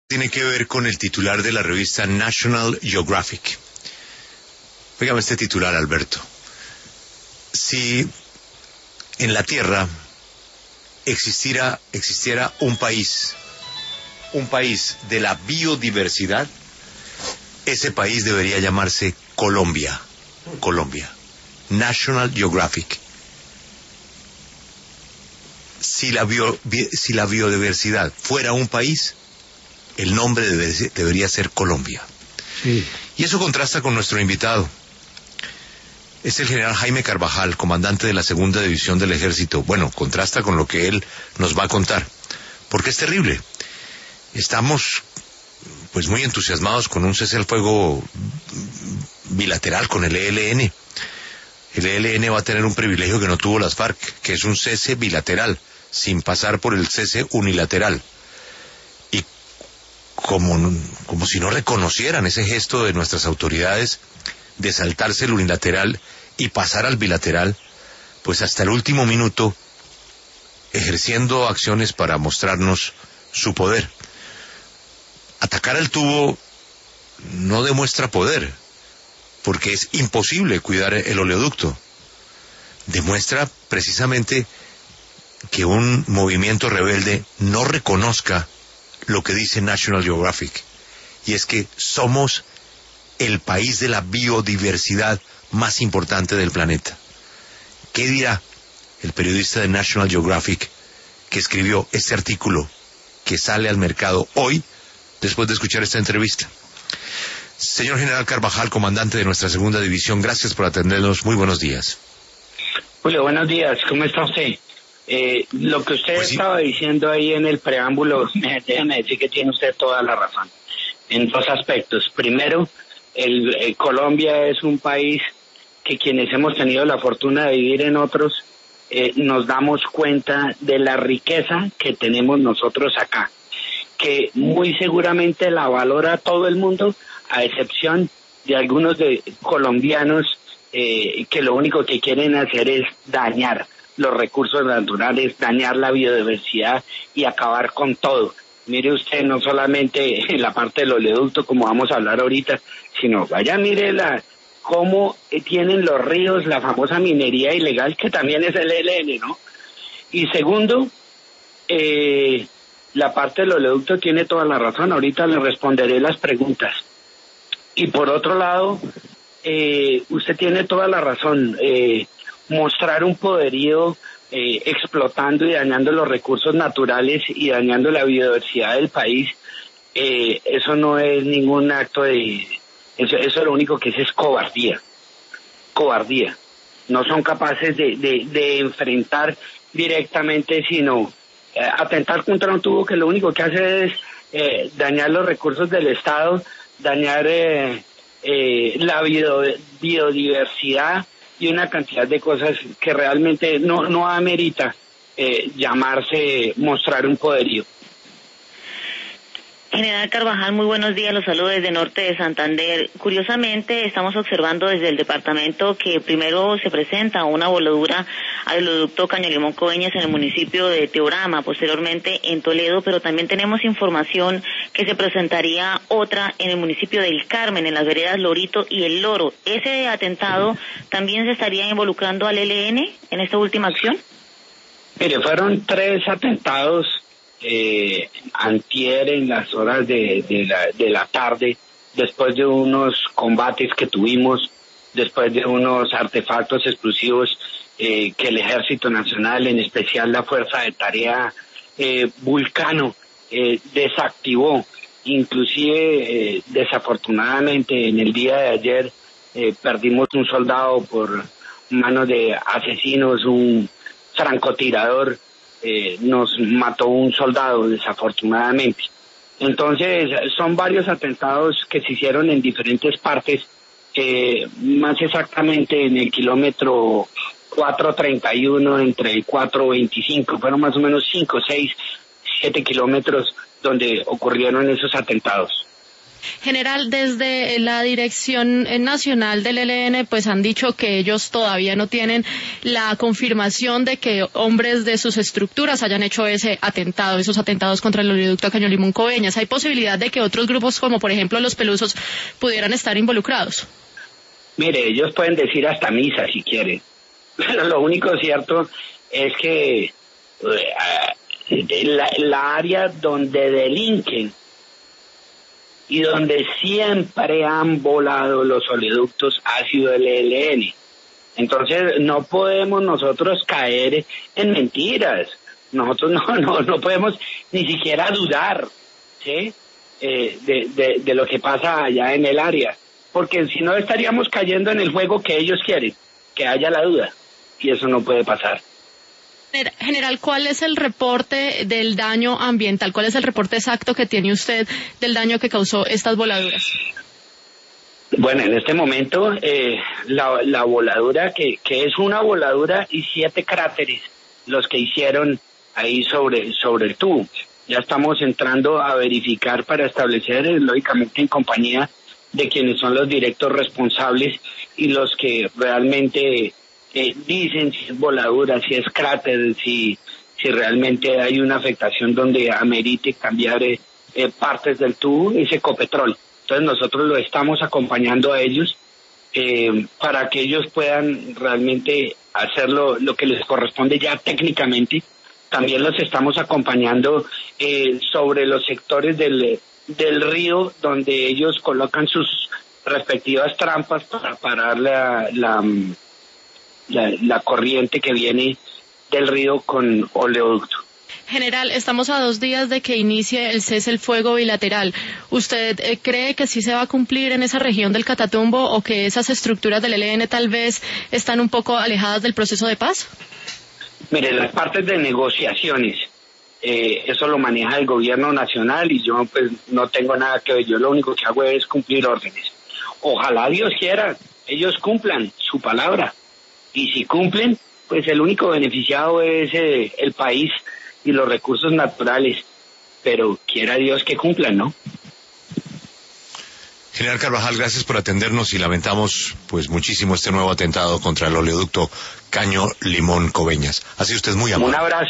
Tiene que ver con el titular de la revista National Geographic. Óigame este titular, Alberto. Si en la Tierra existiera un país de la biodiversidad, ese país debería llamarse Colombia. National Geographic. Si la biodiversidad fuera un país, el nombre debería ser Colombia. Sí. Y eso contrasta con nuestro invitado. Es el general Jaime Carvajal, comandante de la Segunda División del Ejército. Bueno, contrasta con lo que él nos va a contar, porque es terrible. Estamos pues muy entusiasmados con un cese al fuego bilateral con el ELN. El ELN va a tener un privilegio que no tuvo las FARC, que es un cese bilateral, sin pasar por el cese unilateral. Y como si no reconocieran ese gesto de nuestras autoridades de saltarse el unilateral y pasar al bilateral, pues hasta el último minuto ejerciendo acciones para mostrarnos su poder. Atacar al tubo no demuestra poder, porque es imposible cuidar el oleoducto. Demuestra precisamente que un movimiento rebelde no reconozca lo que dice National Geographic, y es que somos el país de la biodiversidad más importante del planeta. ¿Qué dirá el periodista de National Geographic que escribió este artículo que sale al mercado hoy, después de escuchar esta entrevista? Señor General Carvajal, comandante de nuestra Segunda División, gracias por atendernos. Muy buenos días. Julio, buenos días. ¿Cómo está usted? Lo que usted estaba diciendo ahí en el preámbulo, déjeme decir que tiene usted toda la razón, en dos aspectos. Primero, Colombia es un país que quienes hemos tenido la fortuna de vivir en otros, nos damos cuenta de la riqueza que tenemos nosotros acá, que muy seguramente la valora todo el mundo, a excepción de algunos de colombianos que lo único que quieren hacer es dañar los recursos naturales, dañar la biodiversidad y acabar con todo. Mire usted, no solamente en la parte del oleoducto, como vamos a hablar ahorita, sino vaya, mire cómo tienen los ríos la famosa minería ilegal, que también es el ELN, ¿no? Y segundo, la parte del oleoducto tiene toda la razón, ahorita le responderé las preguntas. Y por otro lado, usted tiene toda la razón, mostrar un poderío explotando y dañando los recursos naturales y dañando la biodiversidad del país, eso no es ningún acto de... Eso lo único que es cobardía. No son capaces de enfrentar directamente, sino atentar contra un tubo que lo único que hace es dañar los recursos del Estado, dañar la biodiversidad y una cantidad de cosas que realmente no amerita mostrar un poderío. General Carvajal, muy buenos días, los saludo desde Norte de Santander. Curiosamente, estamos observando desde el departamento que primero se presenta una voladura al oleoducto Caño Limón Coveñas en el municipio de Teorama, posteriormente en Toledo, pero también tenemos información que se presentaría otra en el municipio del Carmen, en las veredas Lorito y El Loro. ¿Ese atentado también se estaría involucrando al ELN en esta última acción? Mire, fueron 3 atentados antier en las horas de la tarde, después de unos combates que tuvimos, después de unos artefactos explosivos que el Ejército Nacional, en especial la Fuerza de Tarea Vulcano, desactivó. Inclusive, desafortunadamente, en el día de ayer perdimos un soldado por manos de asesinos, un francotirador nos mató un soldado, desafortunadamente. Entonces, son varios atentados que se hicieron en diferentes partes, más exactamente en el kilómetro 431, entre el 425, fueron más o menos 5, 6, 7 kilómetros donde ocurrieron esos atentados. General, desde la Dirección Nacional del ELN, pues han dicho que ellos todavía no tienen la confirmación de que hombres de sus estructuras hayan hecho esos atentados contra el oleoducto Caño Limón Coveñas. ¿Hay posibilidad de que otros grupos, como por ejemplo los Pelusos, pudieran estar involucrados? Mire, ellos pueden decir hasta misa si quieren, pero lo único cierto es que la área donde delinquen y donde siempre han volado los oleoductos ha sido el ELN. Entonces no podemos nosotros caer en mentiras. Nosotros no podemos ni siquiera dudar, ¿sí? de lo que pasa allá en el área, porque si no estaríamos cayendo en el juego que ellos quieren, que haya la duda, y eso no puede pasar. General, ¿cuál es el reporte del daño ambiental? ¿Cuál es el reporte exacto que tiene usted del daño que causó estas voladuras? Bueno, en este momento la voladura, que es una voladura y 7 cráteres los que hicieron ahí sobre el tubo. Ya estamos entrando a verificar para establecer, lógicamente en compañía de quienes son los directos responsables y los que realmente dicen si es voladura, si es cráter, si realmente hay una afectación donde amerite cambiar partes del tubo, ese Ecopetrol. Entonces nosotros lo estamos acompañando a ellos para que ellos puedan realmente hacer lo que les corresponde ya técnicamente. También los estamos acompañando sobre los sectores del río donde ellos colocan sus respectivas trampas para parar la corriente que viene del río con oleoducto. General, estamos a 2 días de que inicie el cese el fuego bilateral. ¿Usted cree que sí se va a cumplir en esa región del Catatumbo o que esas estructuras del ELN tal vez están un poco alejadas del proceso de paz? Mire, las partes de negociaciones, eso lo maneja el gobierno nacional y yo pues no tengo nada que ver. Yo lo único que hago es cumplir órdenes. Ojalá Dios quiera, ellos cumplan su palabra. Y si cumplen, pues el único beneficiado es el país y los recursos naturales, pero quiera Dios que cumplan, ¿no? General Carvajal, gracias por atendernos y lamentamos pues muchísimo este nuevo atentado contra el oleoducto Caño Limón Coveñas. Ha sido usted muy amable. Un abrazo.